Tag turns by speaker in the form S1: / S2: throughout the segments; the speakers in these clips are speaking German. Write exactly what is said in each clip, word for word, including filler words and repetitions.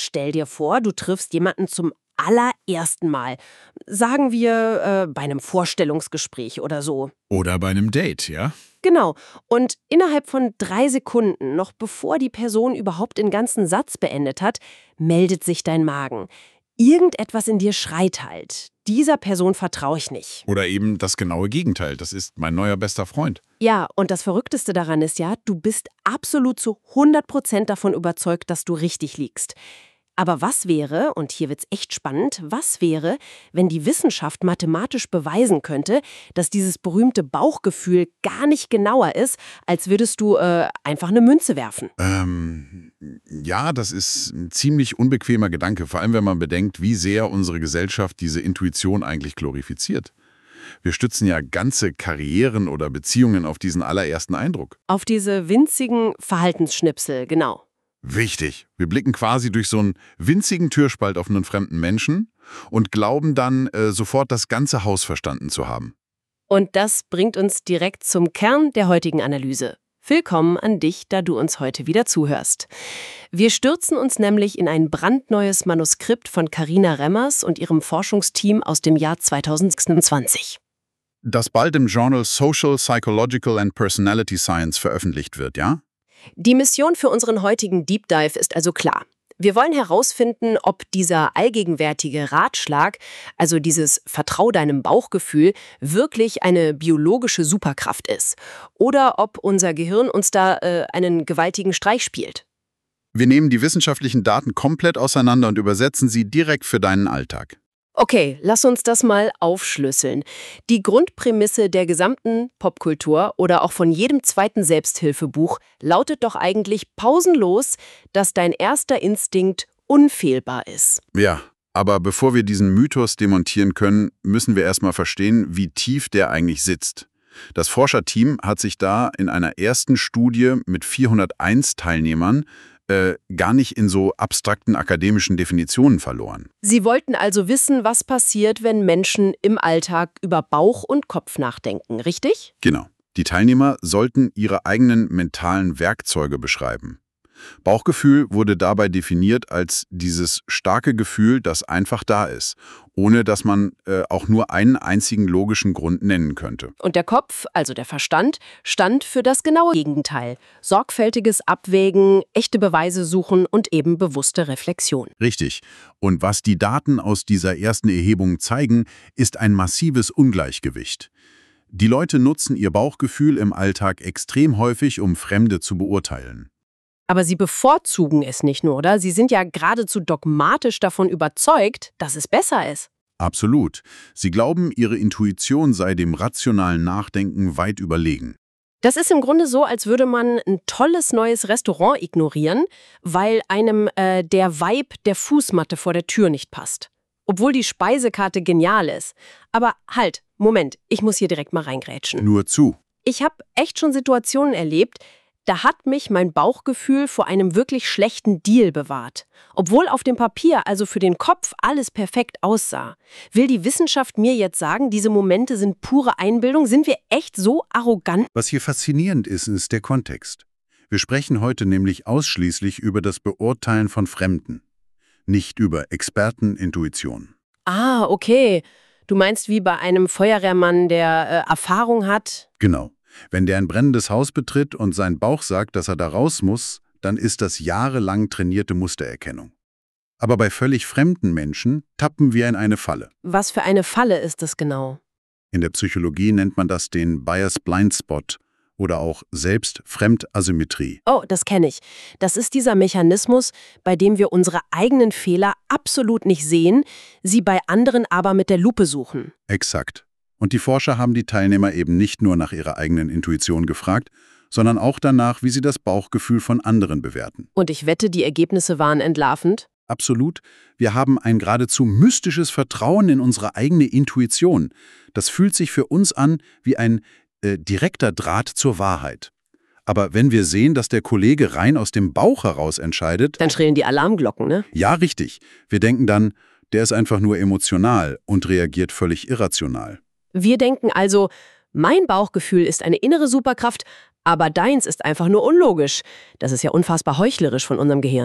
S1: stell dir vor, du triffst jemanden zum allerersten Mal. Sagen wir äh, bei einem Vorstellungsgespräch oder so.
S2: Oder bei einem Date, ja?
S1: Genau. Und innerhalb von drei Sekunden, noch bevor die Person überhaupt den ganzen Satz beendet hat, meldet sich dein Magen. Irgendetwas in dir schreit halt. Dieser Person vertraue ich nicht.
S2: Oder eben das genaue Gegenteil. Das ist mein neuer bester Freund.
S1: Ja, und das Verrückteste daran ist ja, du bist absolut zu hundert Prozent davon überzeugt, dass du richtig liegst. Aber was wäre, und hier wird's echt spannend, was wäre, wenn die Wissenschaft mathematisch beweisen könnte, dass dieses berühmte Bauchgefühl gar nicht genauer ist, als würdest du äh, einfach eine Münze werfen?
S2: Ähm, ja, das ist ein ziemlich unbequemer Gedanke, vor allem wenn man bedenkt, wie sehr unsere Gesellschaft diese Intuition eigentlich glorifiziert. Wir stützen ja ganze Karrieren oder Beziehungen auf diesen allerersten Eindruck.
S1: Auf diese winzigen Verhaltensschnipsel, genau.
S2: Wichtig. Wir blicken quasi durch so einen winzigen Türspalt auf einen fremden Menschen und glauben dann, äh, sofort das ganze Haus verstanden zu haben.
S1: Und das bringt uns direkt zum Kern der heutigen Analyse. Willkommen an dich, da du uns heute wieder zuhörst. Wir stürzen uns nämlich in ein brandneues Manuskript von Carina Remmers und ihrem Forschungsteam aus dem Jahr zweitausendzweiundzwanzig.
S2: Das bald im Journal Social, Psychological and Personality Science veröffentlicht wird, ja?
S1: Die Mission für unseren heutigen Deep Dive ist also klar. Wir wollen herausfinden, ob dieser allgegenwärtige Ratschlag, also dieses Vertrau deinem Bauchgefühl, wirklich eine biologische Superkraft ist. Oder ob unser Gehirn uns da äh, einen gewaltigen Streich spielt.
S2: Wir nehmen die wissenschaftlichen Daten komplett auseinander und übersetzen sie direkt für deinen Alltag.
S1: Okay, lass uns das mal aufschlüsseln. Die Grundprämisse der gesamten Popkultur oder auch von jedem zweiten Selbsthilfebuch lautet doch eigentlich pausenlos, dass dein erster Instinkt unfehlbar ist.
S2: Ja, aber bevor wir diesen Mythos demontieren können, müssen wir erstmal verstehen, wie tief der eigentlich sitzt. Das Forscherteam hat sich da in einer ersten Studie mit vierhunderteins Teilnehmern Äh, gar nicht in so abstrakten akademischen Definitionen verloren.
S1: Sie wollten also wissen, was passiert, wenn Menschen im Alltag über Bauch und Kopf nachdenken, richtig?
S2: Genau. Die Teilnehmer sollten ihre eigenen mentalen Werkzeuge beschreiben. Bauchgefühl wurde dabei definiert als dieses starke Gefühl, das einfach da ist, ohne dass man äh, auch nur einen einzigen logischen Grund nennen könnte.
S1: Und der Kopf, also der Verstand, stand für das genaue Gegenteil. Sorgfältiges Abwägen, echte Beweise suchen und eben bewusste Reflexion.
S2: Richtig. Und was die Daten aus dieser ersten Erhebung zeigen, ist ein massives Ungleichgewicht. Die Leute nutzen ihr Bauchgefühl im Alltag extrem häufig, um Fremde zu beurteilen.
S1: Aber sie bevorzugen es nicht nur, oder? Sie sind ja geradezu dogmatisch davon überzeugt, dass es besser ist.
S2: Absolut. Sie glauben, ihre Intuition sei dem rationalen Nachdenken weit überlegen.
S1: Das ist im Grunde so, als würde man ein tolles neues Restaurant ignorieren, weil einem äh, der Vibe der Fußmatte vor der Tür nicht passt. Obwohl die Speisekarte genial ist. Aber halt, Moment, ich muss hier direkt mal reingrätschen.
S2: Nur zu.
S1: Ich habe echt schon Situationen erlebt, da hat mich mein Bauchgefühl vor einem wirklich schlechten Deal bewahrt. Obwohl auf dem Papier, also für den Kopf, alles perfekt aussah. Will die Wissenschaft mir jetzt sagen, diese Momente sind pure Einbildung? Sind wir echt so arrogant?
S2: Was hier faszinierend ist, ist der Kontext. Wir sprechen heute nämlich ausschließlich über das Beurteilen von Fremden, nicht über Expertenintuition.
S1: Ah, okay. Du meinst wie bei einem Feuerwehrmann, der äh, Erfahrung hat?
S2: Genau. Wenn der ein brennendes Haus betritt und sein Bauch sagt, dass er da raus muss, dann ist das jahrelang trainierte Mustererkennung. Aber bei völlig fremden Menschen tappen wir in eine Falle.
S1: Was für eine Falle ist das genau?
S2: In der Psychologie nennt man das den Bias Blind Spot oder auch Selbst-Fremd-Asymmetrie.
S1: Oh, das kenne ich. Das ist dieser Mechanismus, bei dem wir unsere eigenen Fehler absolut nicht sehen, sie bei anderen aber mit der Lupe suchen.
S2: Exakt. Und die Forscher haben die Teilnehmer eben nicht nur nach ihrer eigenen Intuition gefragt, sondern auch danach, wie sie das Bauchgefühl von anderen bewerten.
S1: Und ich wette, die Ergebnisse waren entlarvend?
S2: Absolut. Wir haben ein geradezu mystisches Vertrauen in unsere eigene Intuition. Das fühlt sich für uns an wie ein äh, direkter Draht zur Wahrheit. Aber wenn wir sehen, dass der Kollege rein aus dem Bauch heraus entscheidet...
S1: Dann schrillen die Alarmglocken, ne?
S2: Ja, richtig. Wir denken dann, der ist einfach nur emotional und reagiert völlig irrational.
S1: Wir denken also, mein Bauchgefühl ist eine innere Superkraft, aber deins ist einfach nur unlogisch. Das ist ja unfassbar heuchlerisch von unserem Gehirn.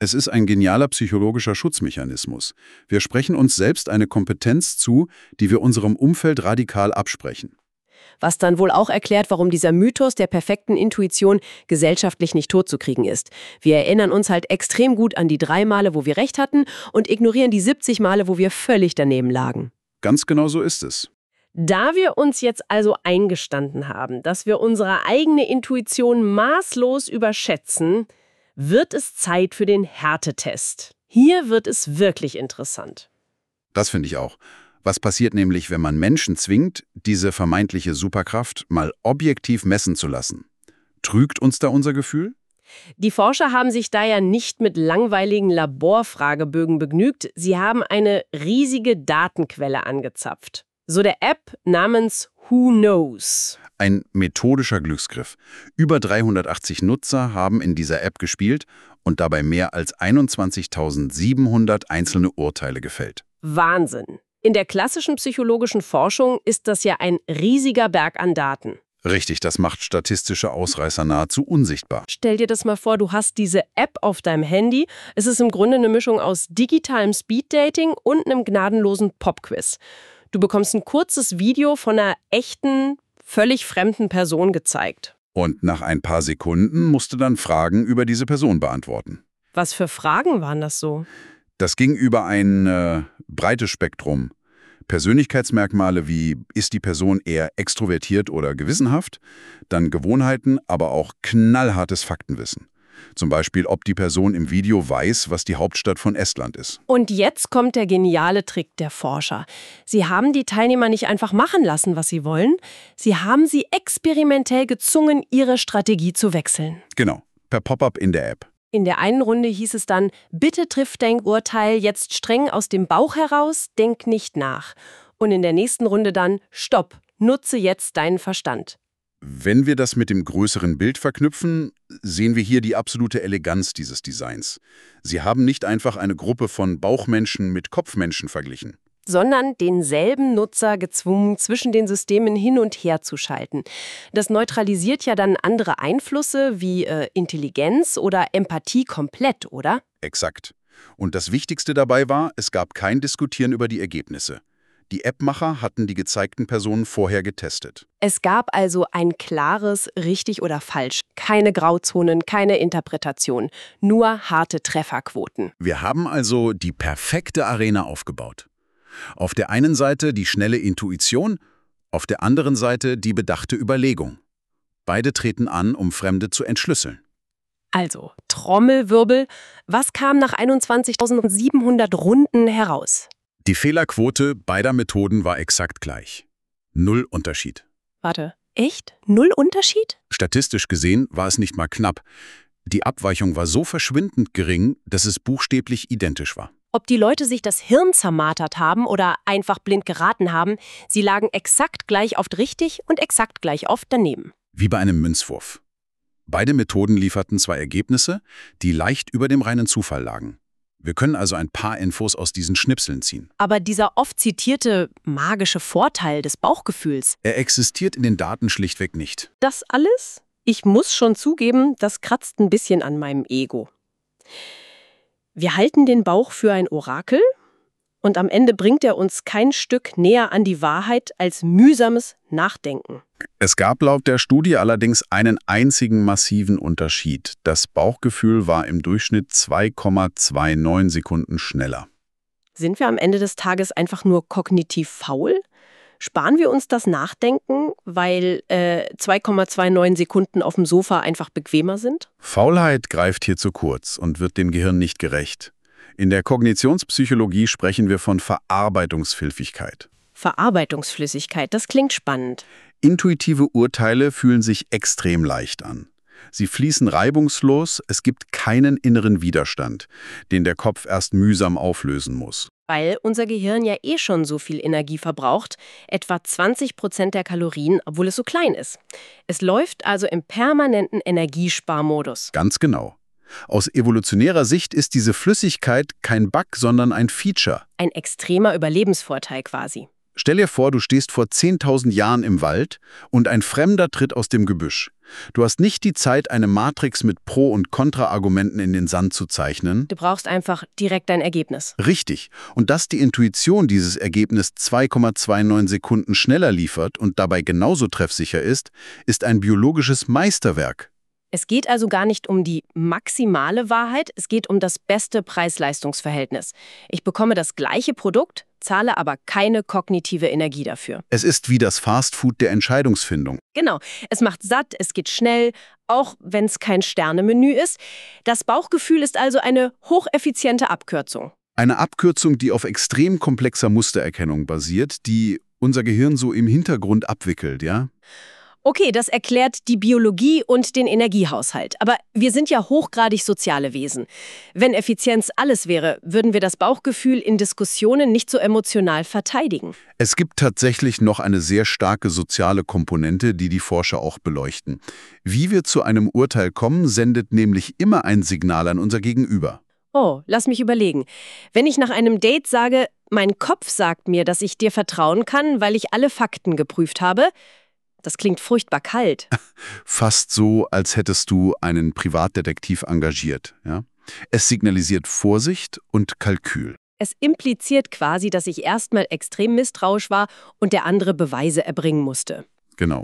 S2: Es ist ein genialer psychologischer Schutzmechanismus. Wir sprechen uns selbst eine Kompetenz zu, die wir unserem Umfeld radikal absprechen.
S1: Was dann wohl auch erklärt, warum dieser Mythos der perfekten Intuition gesellschaftlich nicht totzukriegen ist. Wir erinnern uns halt extrem gut an die drei Male, wo wir recht hatten und ignorieren die siebzig Male, wo wir völlig daneben lagen.
S2: Ganz genau so ist es.
S1: Da wir uns jetzt also eingestanden haben, dass wir unsere eigene Intuition maßlos überschätzen, wird es Zeit für den Härtetest. Hier wird es wirklich interessant.
S2: Das finde ich auch. Was passiert nämlich, wenn man Menschen zwingt, diese vermeintliche Superkraft mal objektiv messen zu lassen? Trügt uns da unser Gefühl?
S1: Die Forscher haben sich da ja nicht mit langweiligen Laborfragebögen begnügt. Sie haben eine riesige Datenquelle angezapft. So der App namens Who Knows.
S2: Ein methodischer Glücksgriff. Über dreihundertachtzig Nutzer haben in dieser App gespielt und dabei mehr als einundzwanzigtausendsiebenhundert einzelne Urteile gefällt.
S1: Wahnsinn. In der klassischen psychologischen Forschung ist das ja ein riesiger Berg an Daten.
S2: Richtig, das macht statistische Ausreißer nahezu unsichtbar.
S1: Stell dir das mal vor, du hast diese App auf deinem Handy. Es ist im Grunde eine Mischung aus digitalem Speeddating und einem gnadenlosen Popquiz. Du bekommst ein kurzes Video von einer echten, völlig fremden Person gezeigt.
S2: Und nach ein paar Sekunden musst du dann Fragen über diese Person beantworten.
S1: Was für Fragen waren das so?
S2: Das ging über ein äh, breites Spektrum. Persönlichkeitsmerkmale wie, ist die Person eher extrovertiert oder gewissenhaft? Dann Gewohnheiten, aber auch knallhartes Faktenwissen. Zum Beispiel, ob die Person im Video weiß, was die Hauptstadt von Estland ist.
S1: Und jetzt kommt der geniale Trick der Forscher. Sie haben die Teilnehmer nicht einfach machen lassen, was sie wollen. Sie haben sie experimentell gezwungen, ihre Strategie zu wechseln.
S2: Genau, per Pop-up in der App.
S1: In der einen Runde hieß es dann, bitte triff dein Urteil jetzt streng aus dem Bauch heraus, denk nicht nach. Und in der nächsten Runde dann, stopp, nutze jetzt deinen Verstand.
S2: Wenn wir das mit dem größeren Bild verknüpfen, sehen wir hier die absolute Eleganz dieses Designs. Sie haben nicht einfach eine Gruppe von Bauchmenschen mit Kopfmenschen verglichen,
S1: sondern denselben Nutzer gezwungen, zwischen den Systemen hin und her zu schalten. Das neutralisiert ja dann andere Einflüsse wie äh, Intelligenz oder Empathie komplett, oder?
S2: Exakt. Und das Wichtigste dabei war, es gab kein Diskutieren über die Ergebnisse. Die Appmacher hatten die gezeigten Personen vorher getestet.
S1: Es gab also ein klares richtig oder falsch. Keine Grauzonen, keine Interpretation. Nur harte Trefferquoten.
S2: Wir haben also die perfekte Arena aufgebaut. Auf der einen Seite die schnelle Intuition, auf der anderen Seite die bedachte Überlegung. Beide treten an, um Fremde zu entschlüsseln.
S1: Also, Trommelwirbel, was kam nach einundzwanzigtausendsiebenhundert Runden heraus?
S2: Die Fehlerquote beider Methoden war exakt gleich. Null Unterschied.
S1: Warte, echt? Null Unterschied?
S2: Statistisch gesehen war es nicht mal knapp. Die Abweichung war so verschwindend gering, dass es buchstäblich identisch war.
S1: Ob die Leute sich das Hirn zermartert haben oder einfach blind geraten haben, sie lagen exakt gleich oft richtig und exakt gleich oft daneben.
S2: Wie bei einem Münzwurf. Beide Methoden lieferten zwei Ergebnisse, die leicht über dem reinen Zufall lagen. Wir können also ein paar Infos aus diesen Schnipseln ziehen.
S1: Aber dieser oft zitierte magische Vorteil des Bauchgefühls,
S2: er existiert in den Daten schlichtweg nicht.
S1: Das alles? Ich muss schon zugeben, das kratzt ein bisschen an meinem Ego. Wir halten den Bauch für ein Orakel und am Ende bringt er uns kein Stück näher an die Wahrheit als mühsames Nachdenken.
S2: Es gab laut der Studie allerdings einen einzigen massiven Unterschied. Das Bauchgefühl war im Durchschnitt zwei Komma neunundzwanzig Sekunden schneller.
S1: Sind wir am Ende des Tages einfach nur kognitiv faul? Sparen wir uns das Nachdenken, weil äh, zwei Komma neunundzwanzig Sekunden auf dem Sofa einfach bequemer sind?
S2: Faulheit greift hier zu kurz und wird dem Gehirn nicht gerecht. In der Kognitionspsychologie sprechen wir von Verarbeitungsfähigkeit.
S1: Verarbeitungsflüssigkeit, das klingt spannend.
S2: Intuitive Urteile fühlen sich extrem leicht an. Sie fließen reibungslos, es gibt keinen inneren Widerstand, den der Kopf erst mühsam auflösen muss.
S1: Weil unser Gehirn ja eh schon so viel Energie verbraucht, etwa zwanzig Prozent der Kalorien, obwohl es so klein ist. Es läuft also im permanenten Energiesparmodus.
S2: Ganz genau. Aus evolutionärer Sicht ist diese Flüssigkeit kein Bug, sondern ein Feature.
S1: Ein extremer Überlebensvorteil quasi.
S2: Stell dir vor, du stehst vor zehntausend Jahren im Wald und ein Fremder tritt aus dem Gebüsch. Du hast nicht die Zeit, eine Matrix mit Pro- und Kontra-Argumenten in den Sand zu zeichnen.
S1: Du brauchst einfach direkt dein Ergebnis.
S2: Richtig. Und dass die Intuition dieses Ergebnis zwei Komma neunundzwanzig Sekunden schneller liefert und dabei genauso treffsicher ist, ist ein biologisches Meisterwerk.
S1: Es geht also gar nicht um die maximale Wahrheit, es geht um das beste Preis-Leistungs-Verhältnis. Ich bekomme das gleiche Produkt, zahle aber keine kognitive Energie dafür.
S2: Es ist wie das Fastfood der Entscheidungsfindung.
S1: Genau, es macht satt, es geht schnell, auch wenn es kein Sternemenü ist. Das Bauchgefühl ist also eine hocheffiziente Abkürzung.
S2: Eine Abkürzung, die auf extrem komplexer Mustererkennung basiert, die unser Gehirn so im Hintergrund abwickelt, ja?
S1: Okay, das erklärt die Biologie und den Energiehaushalt. Aber wir sind ja hochgradig soziale Wesen. Wenn Effizienz alles wäre, würden wir das Bauchgefühl in Diskussionen nicht so emotional verteidigen.
S2: Es gibt tatsächlich noch eine sehr starke soziale Komponente, die die Forscher auch beleuchten. Wie wir zu einem Urteil kommen, sendet nämlich immer ein Signal an unser Gegenüber.
S1: Oh, lass mich überlegen. Wenn ich nach einem Date sage, mein Kopf sagt mir, dass ich dir vertrauen kann, weil ich alle Fakten geprüft habe, das klingt furchtbar kalt.
S2: Fast so, als hättest du einen Privatdetektiv engagiert. Ja? Es signalisiert Vorsicht und Kalkül.
S1: Es impliziert quasi, dass ich erstmal extrem misstrauisch war und der andere Beweise erbringen musste.
S2: Genau.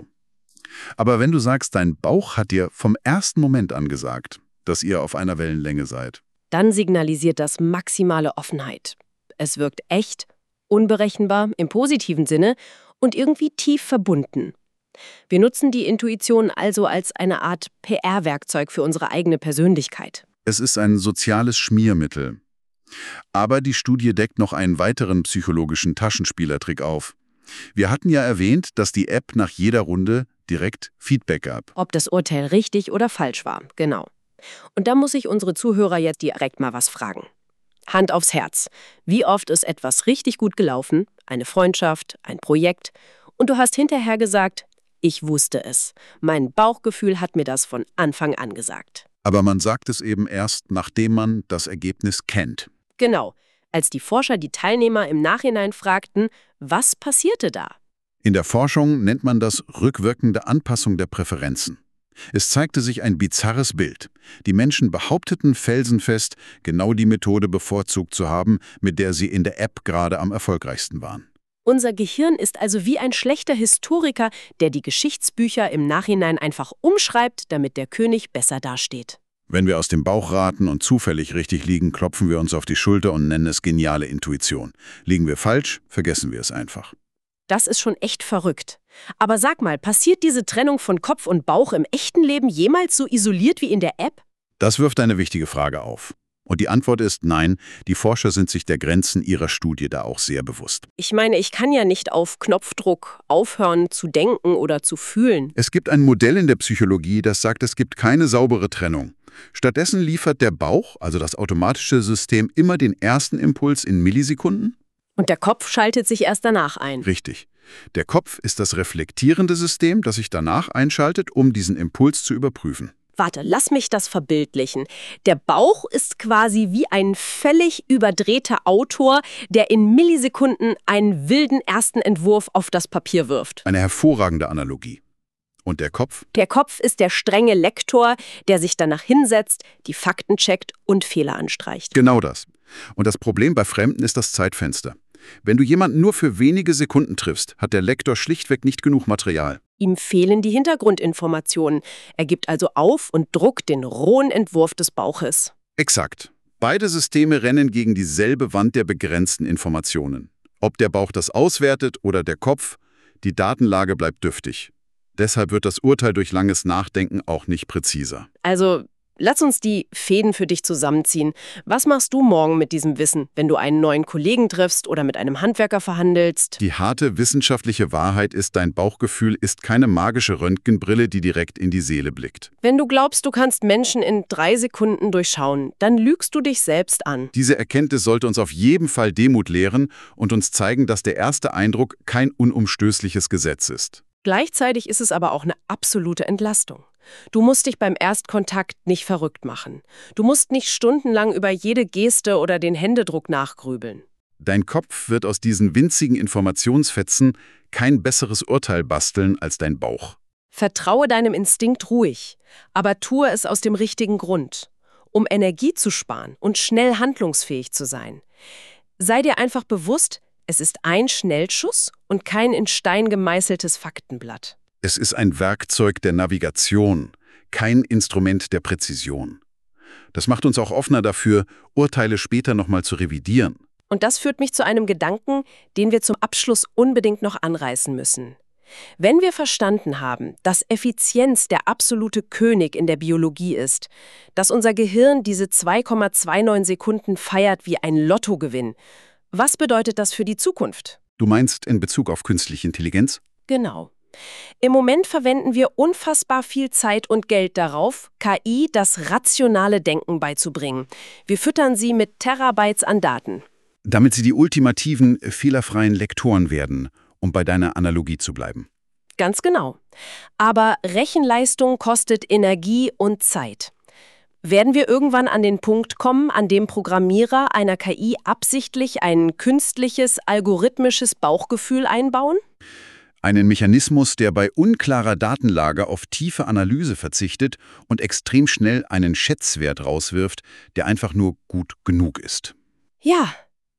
S2: Aber wenn du sagst, dein Bauch hat dir vom ersten Moment an gesagt, dass ihr auf einer Wellenlänge seid,
S1: dann signalisiert das maximale Offenheit. Es wirkt echt, unberechenbar im positiven Sinne und irgendwie tief verbunden. Wir nutzen die Intuition also als eine Art P R-Werkzeug für unsere eigene Persönlichkeit.
S2: es ist ein soziales Schmiermittel. Aber die Studie deckt noch einen weiteren psychologischen Taschenspielertrick auf. Wir hatten ja erwähnt, dass die App nach jeder Runde direkt Feedback gab.
S1: Ob das Urteil richtig oder falsch war, genau. Und da muss ich unsere Zuhörer jetzt direkt mal was fragen. Hand aufs Herz. Wie oft ist etwas richtig gut gelaufen, eine Freundschaft, ein Projekt, und du hast hinterher gesagt, ich wusste es. Mein Bauchgefühl hat mir das von Anfang an gesagt.
S2: Aber man sagt es eben erst, nachdem man das Ergebnis kennt.
S1: Genau, als die Forscher die Teilnehmer im Nachhinein fragten, was passierte da?
S2: In der Forschung nennt man das rückwirkende Anpassung der Präferenzen. Es zeigte sich ein bizarres Bild. Die Menschen behaupteten felsenfest, genau die Methode bevorzugt zu haben, mit der sie in der App gerade am erfolgreichsten waren.
S1: Unser Gehirn ist also wie ein schlechter Historiker, der die Geschichtsbücher im Nachhinein einfach umschreibt, damit der König besser dasteht.
S2: Wenn wir aus dem Bauch raten und zufällig richtig liegen, klopfen wir uns auf die Schulter und nennen es geniale Intuition. Liegen wir falsch, vergessen wir es einfach.
S1: Das ist schon echt verrückt. Aber sag mal, passiert diese Trennung von Kopf und Bauch im echten Leben jemals so isoliert wie in der App?
S2: Das wirft eine wichtige Frage auf. Und die Antwort ist nein, die Forscher sind sich der Grenzen ihrer Studie da auch sehr bewusst.
S1: Ich meine, ich kann ja nicht auf Knopfdruck aufhören zu denken oder zu fühlen.
S2: Es gibt ein Modell in der Psychologie, das sagt, es gibt keine saubere Trennung. Stattdessen liefert der Bauch, also das automatische System, immer den ersten Impuls in Millisekunden.
S1: Und der Kopf schaltet sich erst danach ein.
S2: Richtig. Der Kopf ist das reflektierende System, das sich danach einschaltet, um diesen Impuls zu überprüfen.
S1: Warte, lass mich das verbildlichen. Der Bauch ist quasi wie ein völlig überdrehter Autor, der in Millisekunden einen wilden ersten Entwurf auf das Papier wirft.
S2: Eine hervorragende Analogie. Und der Kopf?
S1: Der Kopf ist der strenge Lektor, der sich danach hinsetzt, die Fakten checkt und Fehler anstreicht.
S2: Genau das. Und das Problem bei Fremden ist das Zeitfenster. Wenn du jemanden nur für wenige Sekunden triffst, hat der Lektor schlichtweg nicht genug Material.
S1: Ihm fehlen die Hintergrundinformationen. Er gibt also auf und druckt den rohen Entwurf des Bauches.
S2: Exakt. Beide Systeme rennen gegen dieselbe Wand der begrenzten Informationen. Ob der Bauch das auswertet oder der Kopf, die Datenlage bleibt dürftig. Deshalb wird das Urteil durch langes Nachdenken auch nicht präziser.
S1: Also, lass uns die Fäden für dich zusammenziehen. Was machst du morgen mit diesem Wissen, wenn du einen neuen Kollegen triffst oder mit einem Handwerker verhandelst?
S2: Die harte wissenschaftliche Wahrheit ist, dein Bauchgefühl ist keine magische Röntgenbrille, die direkt in die Seele blickt.
S1: Wenn du glaubst, du kannst Menschen in drei Sekunden durchschauen, dann lügst du dich selbst an.
S2: Diese Erkenntnis sollte uns auf jeden Fall Demut lehren und uns zeigen, dass der erste Eindruck kein unumstößliches Gesetz ist.
S1: Gleichzeitig ist es aber auch eine absolute Entlastung. Du musst dich beim Erstkontakt nicht verrückt machen. Du musst nicht stundenlang über jede Geste oder den Händedruck nachgrübeln.
S2: Dein Kopf wird aus diesen winzigen Informationsfetzen kein besseres Urteil basteln als dein Bauch.
S1: Vertraue deinem Instinkt ruhig, aber tue es aus dem richtigen Grund, um Energie zu sparen und schnell handlungsfähig zu sein. Sei dir einfach bewusst, es ist ein Schnellschuss und kein in Stein gemeißeltes Faktenblatt.
S2: Es ist ein Werkzeug der Navigation, kein Instrument der Präzision. Das macht uns auch offener dafür, Urteile später nochmal zu revidieren.
S1: Und das führt mich zu einem Gedanken, den wir zum Abschluss unbedingt noch anreißen müssen. Wenn wir verstanden haben, dass Effizienz der absolute König in der Biologie ist, dass unser Gehirn diese zwei Komma neunundzwanzig Sekunden feiert wie ein Lottogewinn, was bedeutet das für die Zukunft?
S2: Du meinst in Bezug auf künstliche Intelligenz?
S1: Genau. Im Moment verwenden wir unfassbar viel Zeit und Geld darauf, K I das rationale Denken beizubringen. Wir füttern sie mit Terabytes an Daten.
S2: Damit sie die ultimativen, fehlerfreien Lektoren werden, um bei deiner Analogie zu bleiben.
S1: Ganz genau. Aber Rechenleistung kostet Energie und Zeit. Werden wir irgendwann an den Punkt kommen, an dem Programmierer einer K I absichtlich ein künstliches, algorithmisches Bauchgefühl einbauen?
S2: Einen Mechanismus, der bei unklarer Datenlage auf tiefe Analyse verzichtet und extrem schnell einen Schätzwert rauswirft, der einfach nur gut genug ist.
S1: Ja,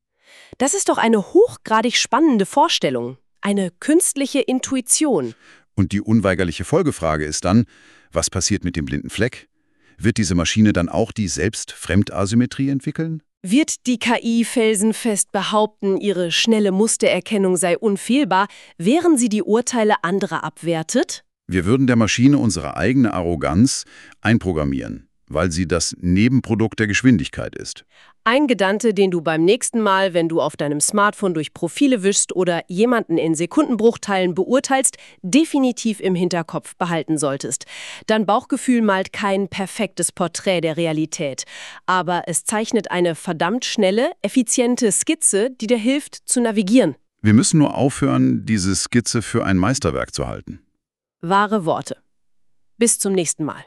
S1: das ist doch eine hochgradig spannende Vorstellung. Eine künstliche Intuition.
S2: Und die unweigerliche Folgefrage ist dann, was passiert mit dem blinden Fleck? Wird diese Maschine dann auch die Selbst-Fremdasymmetrie entwickeln?
S1: Wird die K I felsenfest behaupten, ihre schnelle Mustererkennung sei unfehlbar, während sie die Urteile anderer abwertet?
S2: Wir würden der Maschine unsere eigene Arroganz einprogrammieren, weil sie das Nebenprodukt der Geschwindigkeit ist.
S1: Ein Gedanke, den du beim nächsten Mal, wenn du auf deinem Smartphone durch Profile wischst oder jemanden in Sekundenbruchteilen beurteilst, definitiv im Hinterkopf behalten solltest. Dein Bauchgefühl malt kein perfektes Porträt der Realität, aber es zeichnet eine verdammt schnelle, effiziente Skizze, die dir hilft, zu navigieren.
S2: Wir müssen nur aufhören, diese Skizze für ein Meisterwerk zu halten.
S1: Wahre Worte. Bis zum nächsten Mal.